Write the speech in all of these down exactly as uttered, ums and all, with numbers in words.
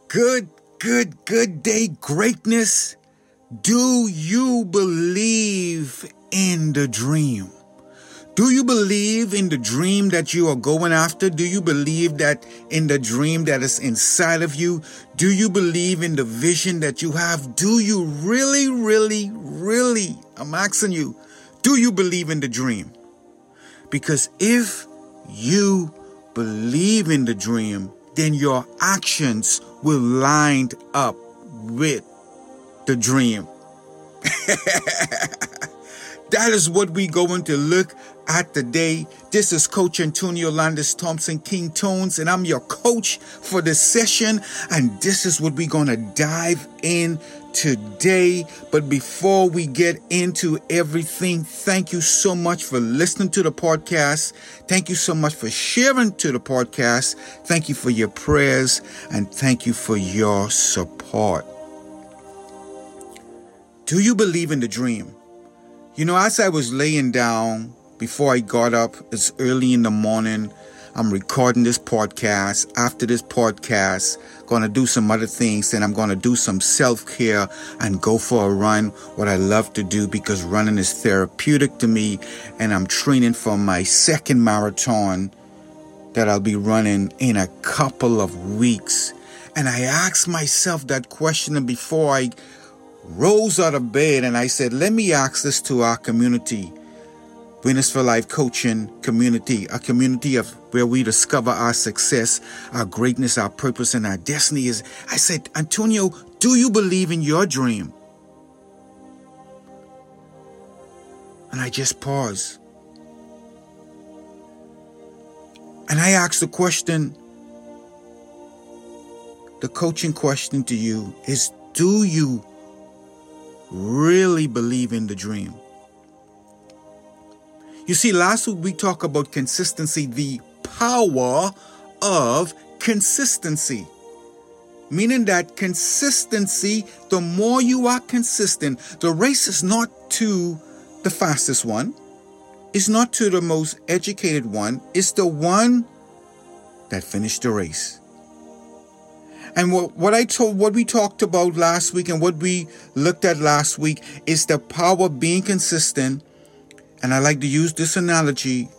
Good, good, good day, greatness. Do you believe in the dream? Do you believe in the dream that you are going after? Do you believe that in the dream that is inside of you? Do you believe in the vision that you have? Do you really, really, really, I'm asking you, do you believe in the dream? Because if you believe in the dream, then your actions will line up with the dream. That is what we're going to look at today. This is Coach Antonio Landis Thompson, King Tones, and I'm your coach for this session. And this is what we're going to dive in today. But before we get into everything, thank you so much for listening to the podcast. Thank you so much for sharing to the podcast. Thank you for your prayers, and thank you for your support. Do you believe in the dream? You know, as I was laying down before I got up, it's early in the morning. I'm recording this podcast. After this podcast, going to do some other things. Then I'm going to do some self-care and go for a run, what I love to do because running is therapeutic to me. And I'm training for my second marathon that I'll be running in a couple of weeks. And I asked myself that question before I rose out of bed, and I said, let me ask this to our community, Winners for Life Coaching community, a community of where we discover our success, our greatness, our purpose, and our destiny. Is I said, Antonio, do you believe in your dream? And I just paused. And I asked the question, the coaching question to you is, do you really believe in the dream? You see, last week we talked about consistency, the power of consistency. Meaning that consistency, the more you are consistent, the race is not to the fastest one. It's not to the most educated one. It's the one that finished the race. And what, what I told, what we talked about last week and what we looked at last week is the power of being consistent. And I like to use this analogy.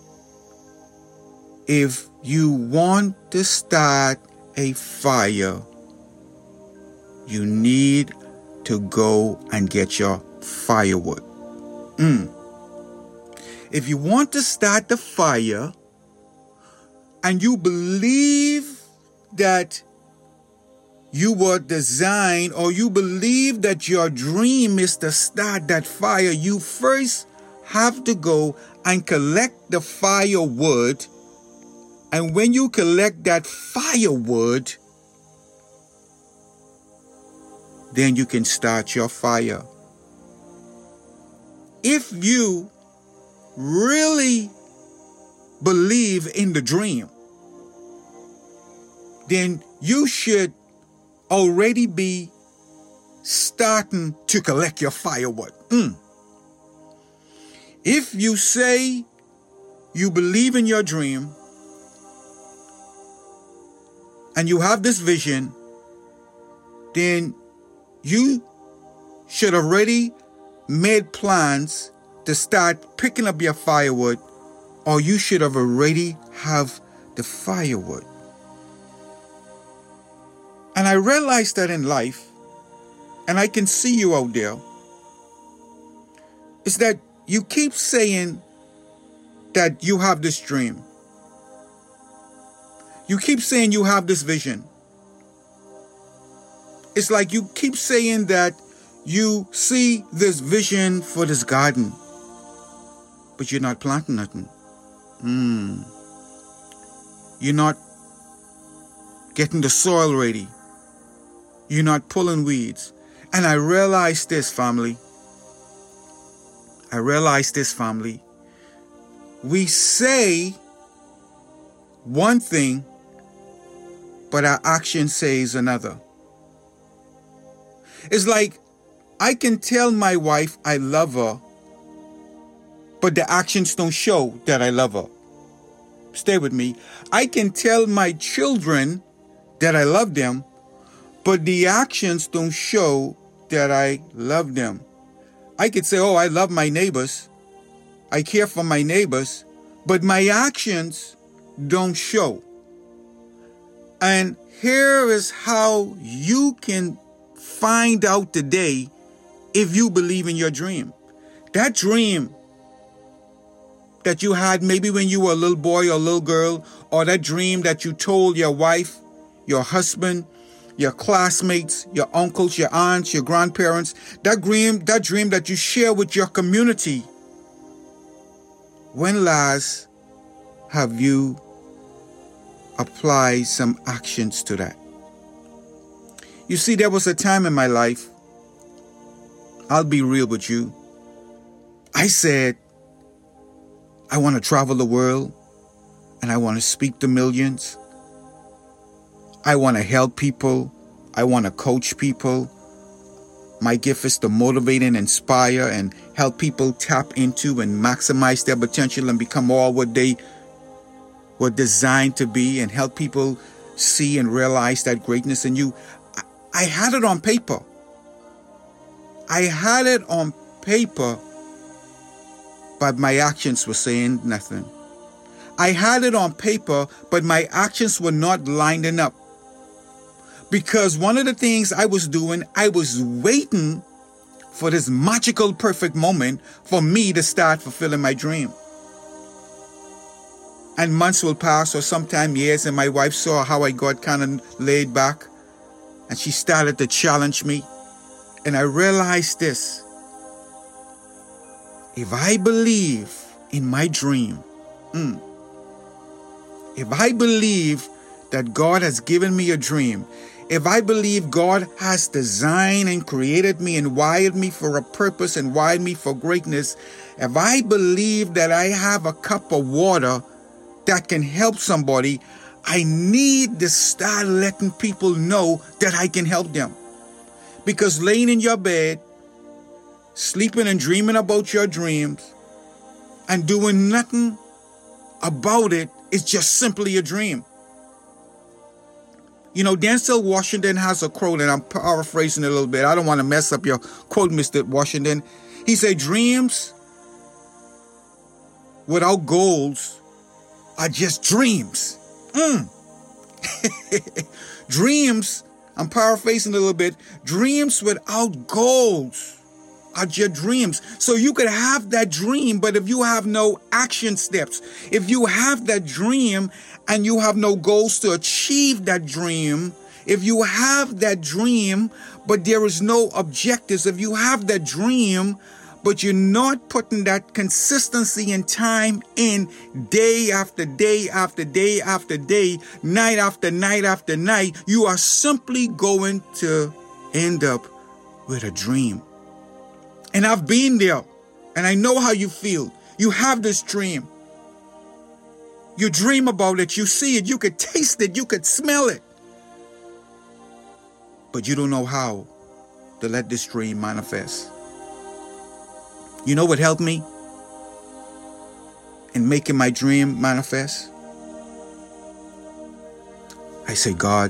If you want to start a fire, you need to go and get your firewood. Mm. If you want to start the fire and you believe that you were designed, or you believe that your dream is to start that fire, you first have to go and collect the firewood. And when you collect that firewood, then you can start your fire. If you really believe in the dream, then you should already be starting to collect your firewood. Mm. If you say you believe in your dream and you have this vision, then you should already made plans to start picking up your firewood, or you should have already have the firewood. And I realized that in life, and I can see you out there, is that you keep saying that you have this dream. You keep saying you have this vision. It's like you keep saying that you see this vision for this garden, but you're not planting nothing. Mm. You're not getting the soil ready. You're not pulling weeds. And I realized this, family. I realized this, family. We say one thing, but our action says another. It's like I can tell my wife I love her, but the actions don't show that I love her. Stay with me. I can tell my children that I love them, but the actions don't show that I love them. I could say, oh, I love my neighbors. I care for my neighbors, but my actions don't show. And here is how you can find out today if you believe in your dream. That dream that you had maybe when you were a little boy or a little girl, or that dream that you told your wife, your husband, your classmates, your uncles, your aunts, your grandparents, that dream, that dream that you share with your community. When last have you applied some actions to that? You see, there was a time in my life, I'll be real with you, I said, I want to travel the world and I want to speak to millions. I want to help people. I want to coach people. My gift is to motivate and inspire and help people tap into and maximize their potential and become all what they were designed to be, and help people see and realize that greatness in you. I had it on paper. I had it on paper, but my actions were saying nothing. I had it on paper, but my actions were not lining up. Because one of the things I was doing, I was waiting for this magical, perfect moment for me to start fulfilling my dream. And months will pass, or sometime years, and my wife saw how I got kind of laid back, and she started to challenge me. And I realized this. If I believe in my dream, mm, if I believe that God has given me a dream, if I believe God has designed and created me and wired me for a purpose and wired me for greatness, if I believe that I have a cup of water that can help somebody, I need to start letting people know that I can help them. Because laying in your bed, sleeping and dreaming about your dreams and doing nothing about it is just simply a dream. You know, Denzel Washington has a quote, and I'm paraphrasing it a little bit. I don't want to mess up your quote, Mister Washington. He said, dreams without goals are just dreams. Mm. Dreams, I'm paraphrasing a little bit, dreams without goals are just dreams. So you could have that dream, but if you have no action steps, if you have that dream and you have no goals to achieve that dream, if you have that dream, but there is no objectives, if you have that dream, but you're not putting that consistency and time in day after day after day after day, night after night after night, you are simply going to end up with a dream. And I've been there, and I know how you feel. You have this dream. You dream about it, you see it, you could taste it, you could smell it. But you don't know how to let this dream manifest. You know what helped me in making my dream manifest? I say, God,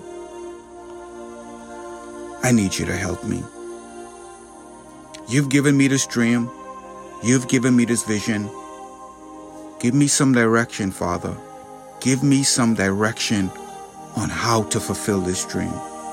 I need you to help me. You've given me this dream. You've given me this vision. Give me some direction, Father. Give me some direction on how to fulfill this dream.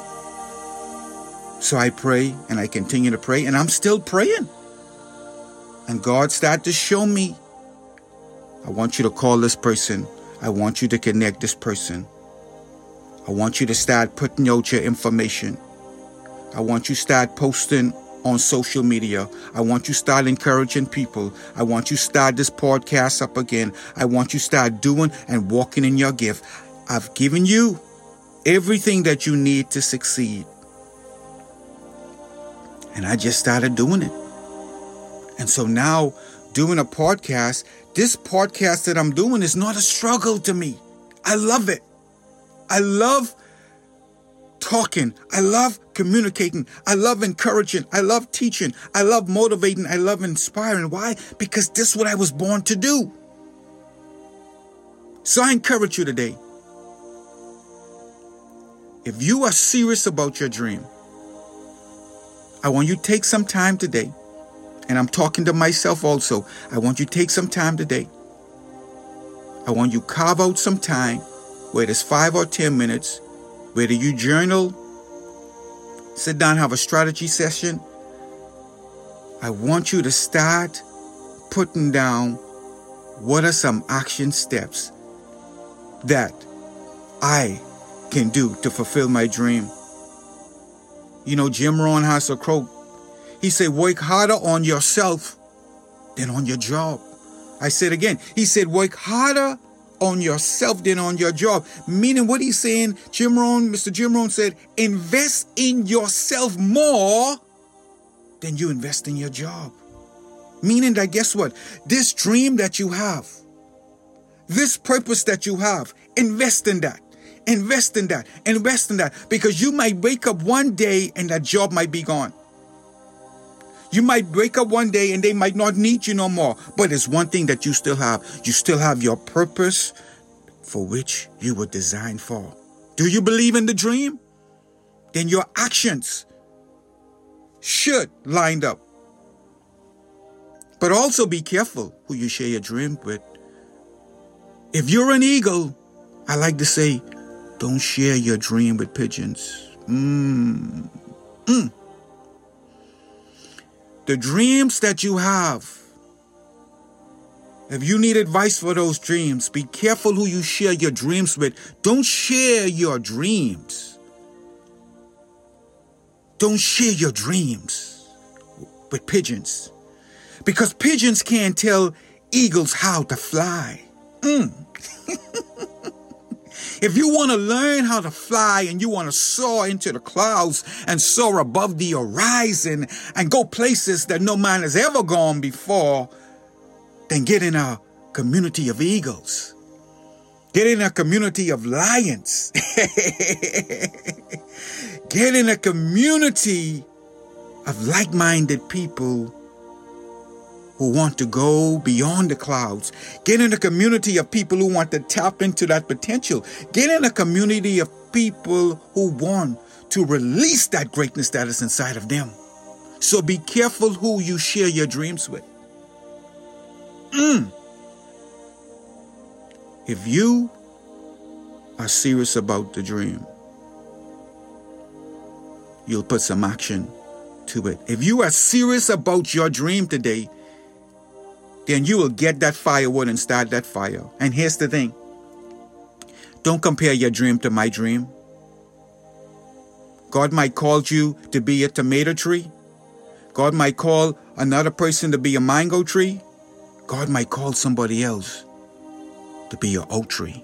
So I pray, and I continue to pray, and I'm still praying. And God started to show me, I want you to call this person. I want you to connect this person. I want you to start putting out your information. I want you to start posting on social media. I want you to start encouraging people. I want you to start this podcast up again. I want you to start doing and walking in your gift. I've given you everything that you need to succeed. And I just started doing it. And so now, doing a podcast, this podcast that I'm doing is not a struggle to me. I love it. I love talking. I love communicating. I love encouraging. I love teaching. I love motivating. I love inspiring. Why? Because this is what I was born to do. So I encourage you today. If you are serious about your dream, I want you to take some time today, and I'm talking to myself also. I want you to take some time today. I want you to carve out some time, whether it's five or ten minutes, whether you journal, sit down, have a strategy session. I want you to start putting down what are some action steps that I can do to fulfill my dream. You know, Jim Rohn has a quote. He said, work harder on yourself than on your job. I said again, he said, work harder on yourself than on your job. Meaning what he's saying, Jim Rohn, Mister Jim Rohn said, invest in yourself more than you invest in your job. Meaning that, guess what? This dream that you have, this purpose that you have, invest in that. Invest in that. Invest in that. Because you might wake up one day and that job might be gone. You might wake up one day and they might not need you no more. But it's one thing that you still have. You still have your purpose for which you were designed for. Do you believe in the dream? Then your actions should line up. But also be careful who you share your dream with. If you're an eagle, I like to say, don't share your dream with pigeons. Mm. Mm. The dreams that you have, if you need advice for those dreams, be careful who you share your dreams with. Don't share your dreams. Don't share your dreams with pigeons. Because pigeons can't tell eagles how to fly. Mm. If you want to learn how to fly and you want to soar into the clouds and soar above the horizon and go places that no man has ever gone before, then get in a community of eagles. Get in a community of lions. Get in a community of like-minded people who want to go beyond the clouds. Get in a community of people who want to tap into that potential. Get in a community of people who want to release that greatness that is inside of them. So be careful who you share your dreams with. Mm. If you are serious about the dream, you'll put some action to it. If you are serious about your dream today, then you will get that firewood and start that fire. And here's the thing. Don't compare your dream to my dream. God might call you to be a tomato tree. God might call another person to be a mango tree. God might call somebody else to be an oak tree.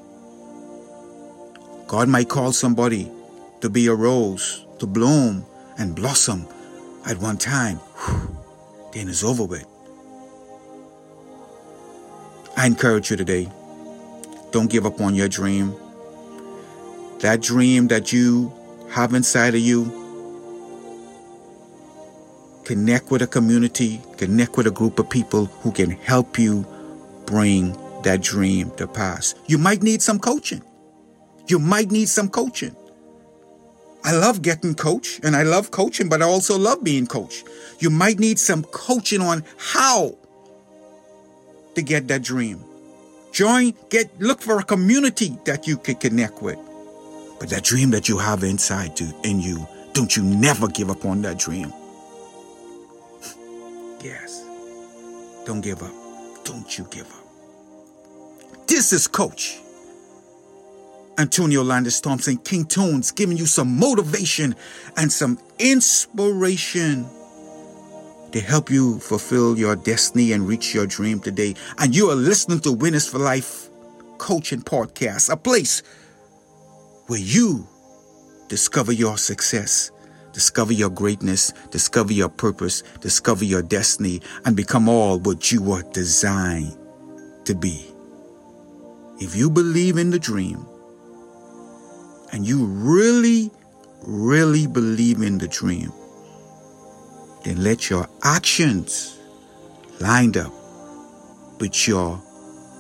God might call somebody to be a rose, to bloom and blossom at one time. Whew, then it's over with. I encourage you today, don't give up on your dream. That dream that you have inside of you, connect with a community, connect with a group of people who can help you bring that dream to pass. You might need some coaching. You might need some coaching. I love getting coached and I love coaching, but I also love being coached. You might need some coaching on how to get that dream. Join, get, look for a community that you can connect with. But that dream that you have inside to, in you, don't you never give up on that dream. Yes. Don't give up. Don't you give up. This is Coach Antonio Landis Thompson, King Tunes, giving you some motivation and some inspiration to help you fulfill your destiny and reach your dream today. And you are listening to Winners for Life Coaching Podcast, a place where you discover your success, discover your greatness, discover your purpose, discover your destiny, and become all what you were designed to be. If you believe in the dream, and you really, really believe in the dream, then let your actions line up with your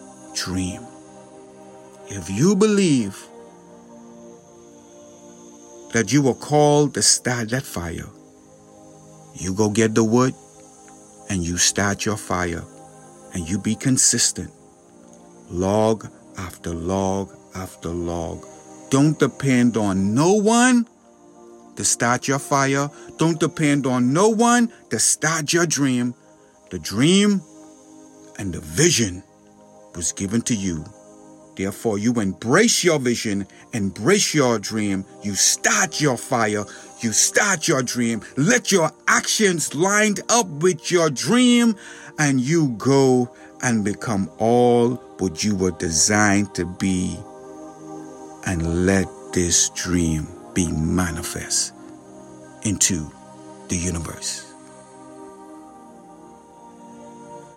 dream. If you believe that you were called to start that fire. You go get the wood and you start your fire, and you be consistent. Log after log after log. Don't depend on no one to start your fire. Don't depend on no one to start your dream. The dream and the vision was given to you. Therefore, you embrace your vision, embrace your dream. You start your fire. You start your dream. Let your actions line up with your dream, and you go and become all what you were designed to be. And let this dream be manifest into the universe.